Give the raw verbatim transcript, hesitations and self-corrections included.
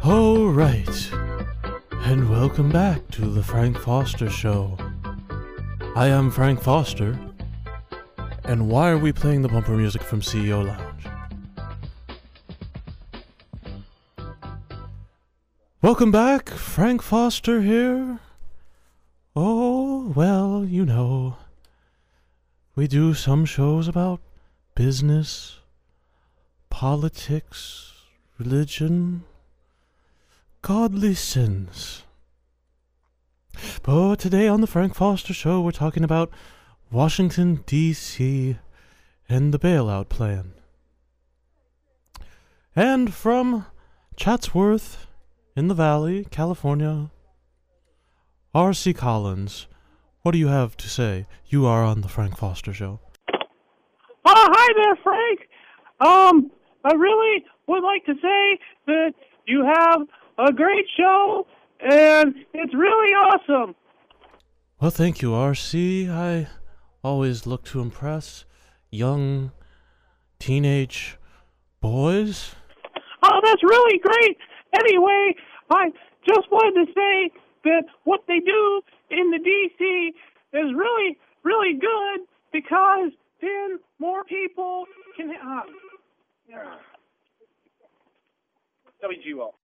All right, and welcome back to the Frank Foster Show. I am Frank Foster, and why are we playing the bumper music from C E O Lounge? Welcome back, Frank Foster here. Oh, well, you know, we do some shows about business, politics, religion, godly sins. But today on the Frank Foster Show, we're talking about Washington, D C and the bailout plan. And from Chatsworth in the Valley, California, R C Collins, what do you have to say? You are on the Frank Foster Show. Oh, hi there, Frank. Um, I really would like to say that you have a great show, and it's really awesome. Well, thank you, R C. I always look to impress young teenage boys. Oh, that's really great. Anyway, I just wanted to say that what they do in the D C is really, really good because then more people can... Uh, W G O.